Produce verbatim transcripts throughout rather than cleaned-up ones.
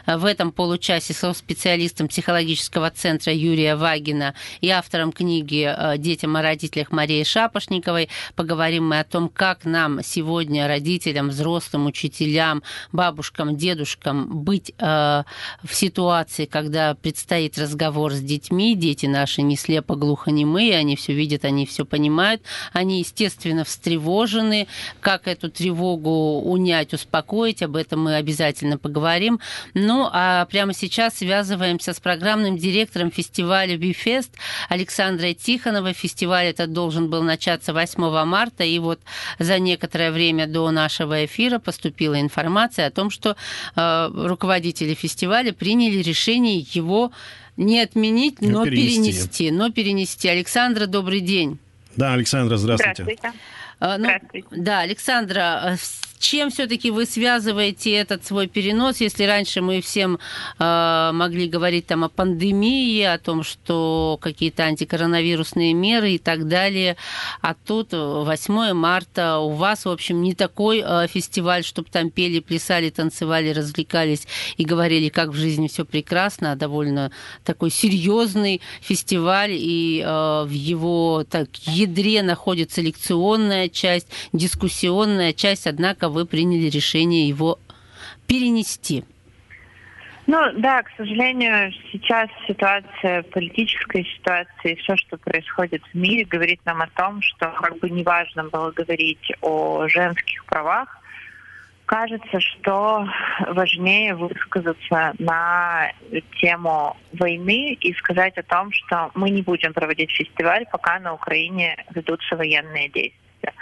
в этом получасе со специалистом психологического центра Юрия Вагина и автором книги «Детям о родителях» Марией Шапошниковой. Поговорим мы о том, как нам сегодня, родителям, взрослым, учителям, бабушкам, дедушкам, быть э, в ситуации, когда предстоит разговор с детьми. Дети наши не слепо-глухонемые, они все видят, они все понимают. Они, естественно, встревожены. Как эту тревогу унять, успокоить, об этом мы обязательно поговорим. Ну, а прямо сейчас связываемся с программным директором фестиваля «Бифест» Александрой Тихоновой. Фестиваль этот должен был начаться восьмого марта, и вот за некоторое время до нашего эфира поступила информация о том, что э, руководители фестиваля приняли решение его не отменить, но перенести. перенести. Но перенести. Александра, добрый день. Да, Александра, здравствуйте. Здравствуйте. Ну, здравствуйте. Да, Александра, с чем все-таки вы связываете этот свой перенос, если раньше мы всем э, могли говорить там о пандемии, о том, что какие-то антикоронавирусные меры и так далее, а тут восьмое марта, у вас, в общем, не такой э, фестиваль, чтобы там пели, плясали, танцевали, развлекались и говорили, как в жизни все прекрасно, а довольно такой серьезный фестиваль, и э, в его так, ядре находится лекционная часть, дискуссионная часть, однако вы приняли решение его перенести. Ну да, к сожалению, сейчас ситуация, политическая ситуация, все, что происходит в мире, говорит нам о том, что как бы неважно было говорить о женских правах, кажется, что важнее высказаться на тему войны и сказать о том, что мы не будем проводить фестиваль, пока на Украине ведутся военные действия.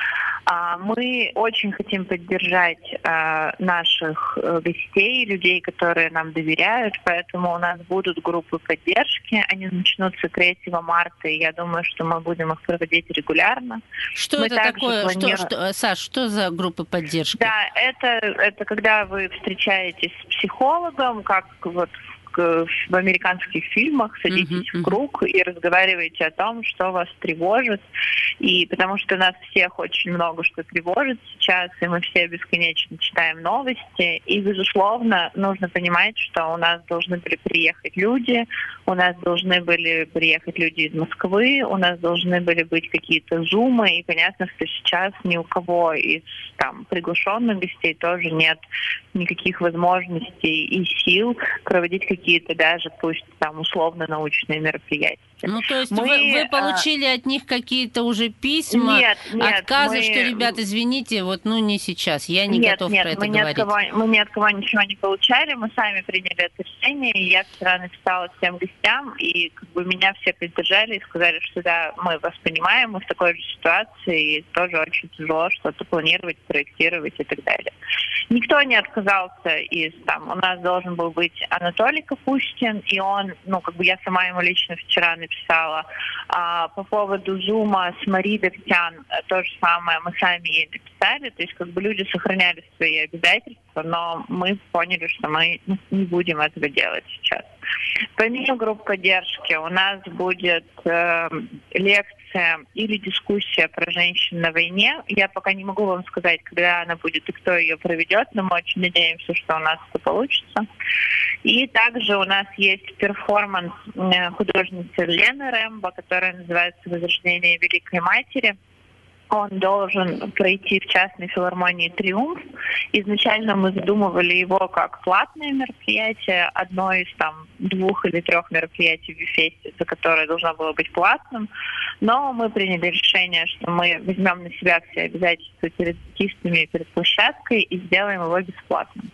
Мы очень хотим поддержать э, наших гостей, людей, которые нам доверяют, поэтому у нас будут группы поддержки. Они начнутся третьего марта, и я думаю, что мы будем их проводить регулярно. Что мы это такое? Планируем... Что, что, Саш, что за группы поддержки? Да, это, это когда вы встречаетесь с психологом, как вот в американских фильмах, садитесь uh-huh, в круг uh-huh. и разговариваете о том, что вас тревожит. И потому что нас всех очень много что тревожит сейчас, и мы все бесконечно читаем новости. И, безусловно, нужно понимать, что у нас должны были приехать люди, у нас должны были приехать люди из Москвы, у нас должны были быть какие-то зумы, и понятно, что сейчас ни у кого из там приглашенных гостей тоже нет никаких возможностей и сил проводить какие-то даже, пусть там условно-научные мероприятия. Ну, то есть мы, вы, вы получили а... от них какие-то уже письма, нет, нет, отказы, мы... что, ребят, извините, вот, ну, не сейчас, я не нет, готов нет, про это мы говорить. Нет, мы ни от кого ничего не получали, мы сами приняли это решение, и я вчера написала всем гостям, и как бы меня все поддержали и сказали, что да, мы вас понимаем, мы в такой же ситуации, и тоже очень тяжело что-то планировать, проектировать и так далее. Никто не отказался из там, у нас должен был быть Анатолий Капустин, и он, ну, как бы я сама ему лично вчера написала. А, по поводу зума с Марией Давтян то же самое мы сами ей написали, то есть как бы люди сохраняли свои обязательства, но мы поняли, что мы не будем этого делать сейчас. Помимо групп поддержки у нас будет э, лекция или дискуссия про женщин на войне. Я пока не могу вам сказать, когда она будет и кто ее проведет, но мы очень надеемся, что у нас это получится. И также у нас есть перформанс художницы Лены Рэмбо, который называется «Возрождение Великой Матери». Он должен пройти в частной филармонии «Триумф». Изначально мы задумывали его как платное мероприятие, одно из там двух или трех мероприятий в Бифесте, за которое должно было быть платным. Но мы приняли решение, что мы возьмем на себя все обязательства перед артистами и перед площадкой и сделаем его бесплатным.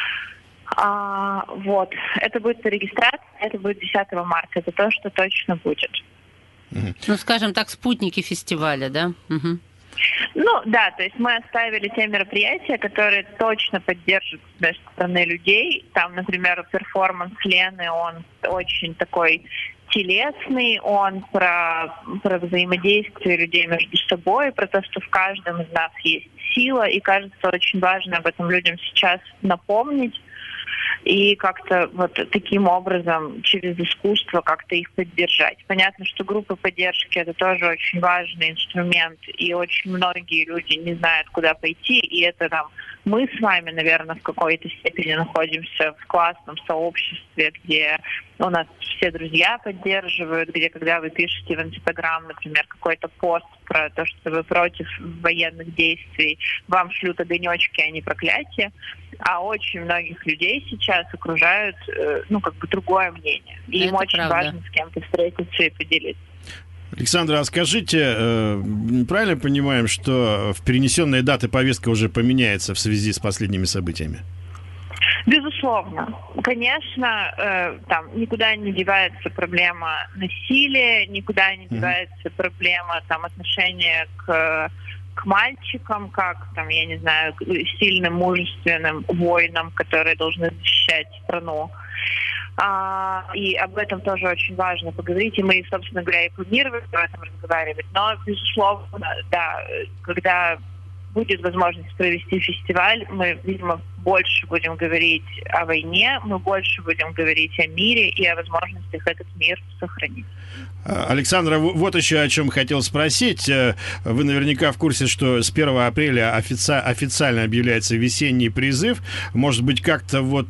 А, вот. Это будет по регистрации, это будет десятого марта. Это то, что точно будет. Ну, скажем так, спутники фестиваля, да? Угу. Ну, да, то есть мы оставили те мероприятия, которые точно поддержат с стороны людей. Там, например, перформанс Лены, он очень такой телесный, он про, про взаимодействие людей между собой, про то, что в каждом из нас есть сила, и кажется, очень важно об этом людям сейчас напомнить. И как-то вот таким образом через искусство как-то их поддержать. Понятно, что группы поддержки — это тоже очень важный инструмент, и очень многие люди не знают, куда пойти, и это там мы с вами, наверное, в какой-то степени находимся в классном сообществе, где у нас все друзья поддерживают, где когда вы пишете в Инстаграм, например, какой-то пост про то, что вы против военных действий, вам шлют огонечки, а не проклятия. А очень многих людей сейчас окружают, ну, как бы другое мнение. И Это им очень правда. важно с кем-то встретиться и поделиться. Александра, а скажите, правильно понимаем, что в перенесенные даты повестка уже поменяется в связи с последними событиями? Безусловно. Конечно, э, там никуда не девается проблема насилия, никуда не девается mm-hmm. проблема там отношения к, к мальчикам, как там, я не знаю, к сильным, мужественным воинам, которые должны защищать страну. А, и об этом тоже очень важно поговорить, и мы, собственно говоря, и планируем об этом разговаривать. Но, безусловно, да, когда будет возможность провести фестиваль, мы, видимо, больше будем говорить о войне, мы больше будем говорить о мире и о возможностях этот мир сохранить. Александра, вот еще о чем хотел спросить. Вы наверняка в курсе, что с первого апреля офици- официально объявляется весенний призыв. Может быть, как-то вот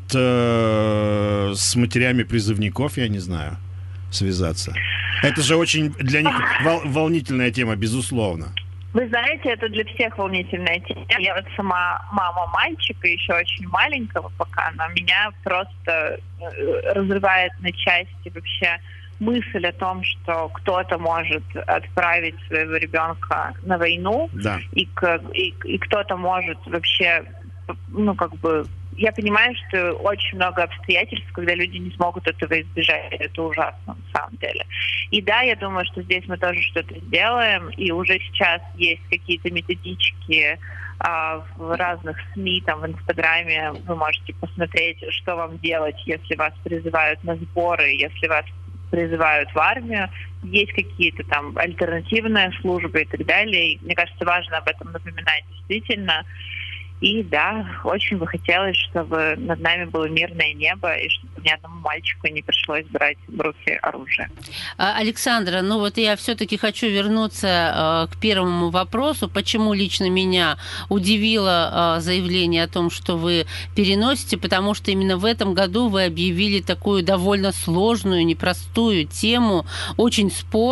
э, с матерями призывников, я не знаю, связаться. Это же очень для них вол- волнительная тема, безусловно. Вы знаете, это для всех волнительная тема. Я вот сама мама мальчика, еще очень маленького пока, но меня просто разрывает на части вообще мысль о том, что кто-то может отправить своего ребенка на войну, да. и, и, и кто-то может вообще, ну, как бы... Я понимаю, что очень много обстоятельств, когда люди не смогут этого избежать. Это ужасно, на самом деле. И да, я думаю, что здесь мы тоже что-то сделаем. И уже сейчас есть какие-то методички а, в разных СМИ, там, в Инстаграме. Вы можете посмотреть, что вам делать, если вас призывают на сборы, если вас призывают в армию. Есть какие-то там альтернативные службы и так далее. И, мне кажется, важно об этом напоминать действительно. И да, очень бы хотелось, чтобы над нами было мирное небо, и чтобы ни одному мальчику не пришлось брать в руки оружие. Александра, ну вот я все-таки хочу вернуться к первому вопросу. Почему лично меня удивило заявление о том, что вы переносите? Потому что именно в этом году вы объявили такую довольно сложную, непростую тему, очень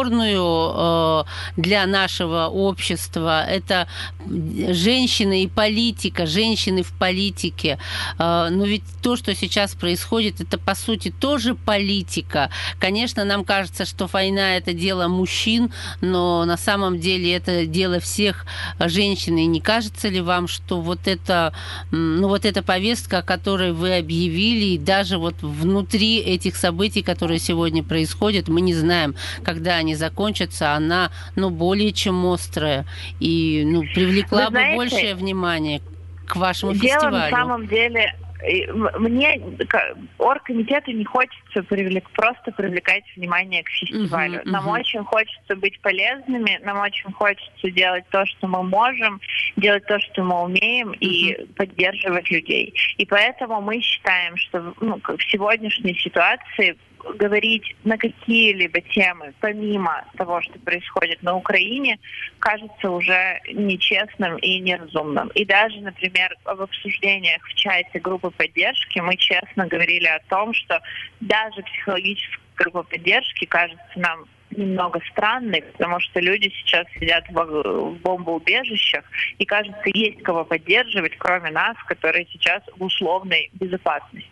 спорную для нашего общества. Это женщины и политика, женщины в политике. Но ведь то, что сейчас происходит, это, по сути, тоже политика. Конечно, нам кажется, что война – это дело мужчин, но на самом деле это дело всех женщин. И не кажется ли вам, что вот эта, ну, вот эта повестка, о которой вы объявили, и даже вот внутри этих событий, которые сегодня происходят, мы не знаем, когда они закончатся, она, ну, более чем острая и, ну, привлекла бы большее внимание к вашему дело фестивалю. На самом деле, мне, оргкомитету не хочется привлек, просто привлекать внимание к фестивалю. Uh-huh, uh-huh. Нам очень хочется быть полезными, нам очень хочется делать то, что мы можем, делать то, что мы умеем, uh-huh. и поддерживать людей. И поэтому мы считаем, что, ну, в сегодняшней ситуации говорить на какие-либо темы, помимо того, что происходит на Украине, кажется уже нечестным и неразумным. И даже, например, в обсуждениях в чате группы поддержки мы честно говорили о том, что даже психологическая группа поддержки кажется нам немного странной, потому что люди сейчас сидят в, в бомбоубежищах, и, кажется, есть кого поддерживать, кроме нас, которые сейчас в условной безопасности.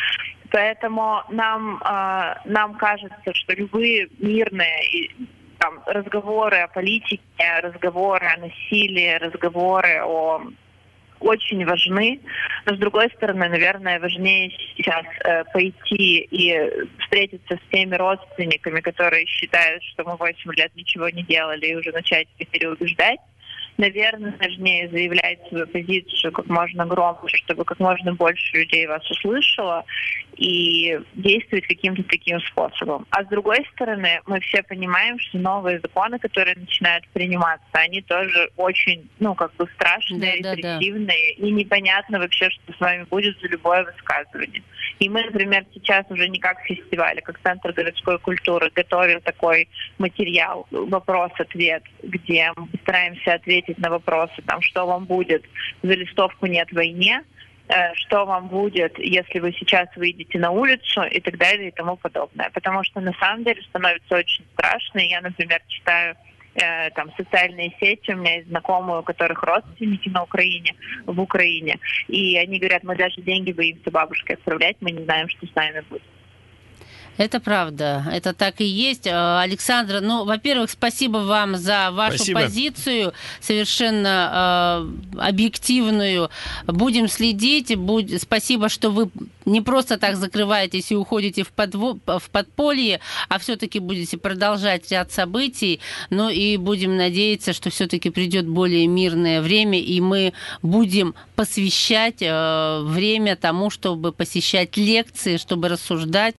Поэтому нам, э, нам кажется, что любые мирные там, разговоры о политике, разговоры о насилии, разговоры о очень важны. Но, с другой стороны, наверное, важнее сейчас э, пойти и встретиться с теми родственниками, которые считают, что мы восемь лет ничего не делали, и уже начать их переубеждать. Наверное, важнее заявлять свою позицию как можно громче, чтобы как можно больше людей вас услышало. и действовать каким-то таким способом. А с другой стороны, мы все понимаем, что новые законы, которые начинают приниматься, они тоже очень, ну, как бы страшные, да, репрессивные, да, да. и непонятно вообще, что с вами будет за любое высказывание. И мы, например, сейчас уже не как фестиваль, а как Центр городской культуры готовим такой материал, вопрос-ответ, где мы постараемся ответить на вопросы, там, что вам будет за листовку «Нет войне», что вам будет, если вы сейчас выйдете на улицу и так далее и тому подобное. Потому что на самом деле становится очень страшно. Я, например, читаю э, там социальные сети, у меня есть знакомые, у которых родственники на Украине, в Украине, и они говорят, мы даже деньги боимся бабушке отправлять, мы не знаем, что с нами будет. Это правда, это так и есть. Александра, ну, во-первых, спасибо вам за вашу спасибо. позицию, совершенно э, объективную. Будем следить. Будь... Спасибо, что вы не просто так закрываетесь и уходите в, подво... в подполье, а все-таки будете продолжать ряд событий. Ну и будем надеяться, что все-таки придет более мирное время, и мы будем посвящать э, время тому, чтобы посещать лекции, чтобы рассуждать